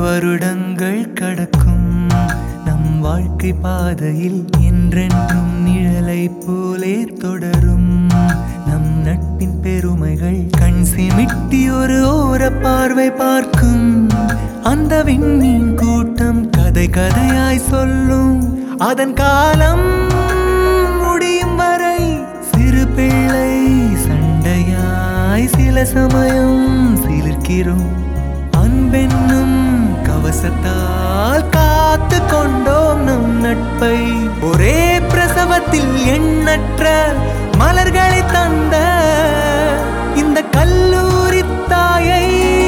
வருடங்கள் கடக்கும் நம் வாழ்க்கை பாதையில் என்றென்றும் நிழலை போலே தொடரும் நம் நட்பின் பெருமைகள் கண் சிமிட்டி ஒரு ஓர பார்வை பார்க்கும் அந்த விண்மீன் கூட்டம் கதை கதையாய் சொல்லும் அதன் காலம் முடியும் வரை சிறு பிள்ளை சண்டையாய் சில சமயம் சிலிர்க்கிறோம் அன்பென்னும் கவசத்தால் காத்து கொண்டோம் நம் நட்பை ஒரே பிரசவத்தில் எண்ணற்ற மலர்களை தந்த இந்த கல்லூரி தாயை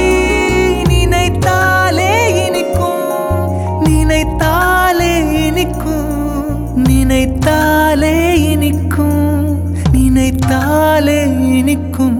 நினைத்தாலே இனிக்கும் நினைத்தாலே இனிக்கும் நினைத்தாலே இனிக்கும் நினைத்தாலே இனிக்கும்